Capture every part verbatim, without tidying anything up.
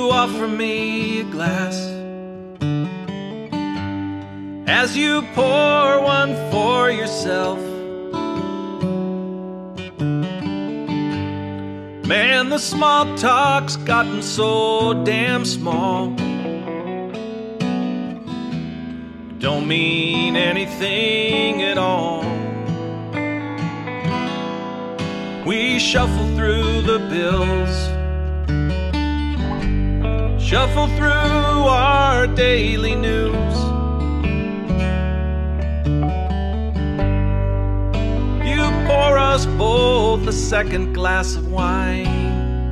you offer me a glass as you pour one for yourself. Man, the small talk's gotten so damn small. Don't mean anything at all. We shuffle through the bills, shuffle through our daily news. You pour us both a second glass of wine.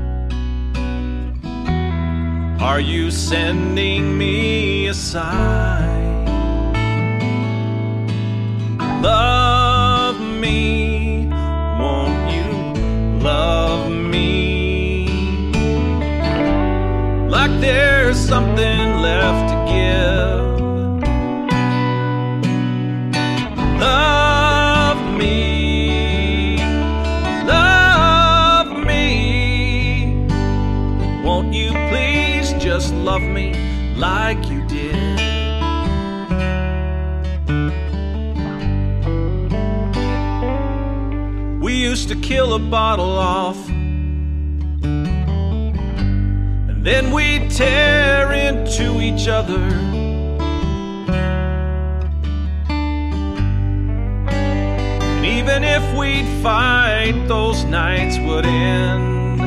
Are you sending me a sign? Love me, won't you love me? Like there's something left to give. Love me, love me. Won't you please just love me like you did? We used to kill a bottle off, and then we'd tear into each other. And even if we'd fight, those nights would end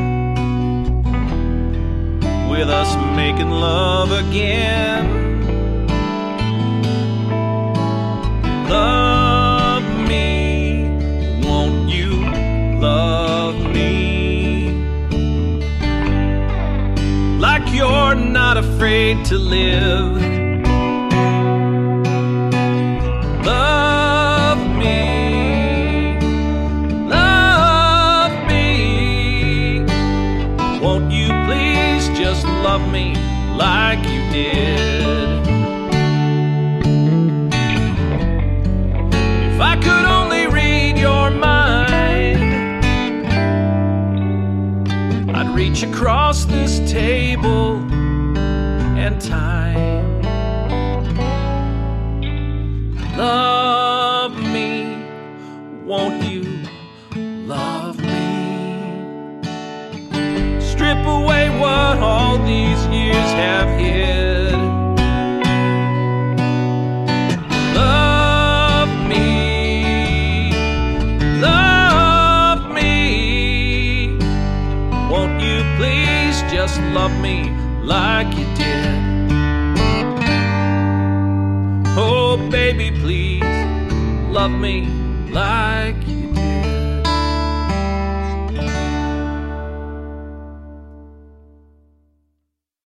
with us making love again. Love me, won't you love me? Like you're not afraid to live. Love me, love me. Won't you please just love me like you did? If I could only read your mind, I'd reach across this table and time. Love me, won't you love me? Strip away what all these years have hid. Love me, love me. Won't you please just love me like you did? Oh baby, please love me like you did.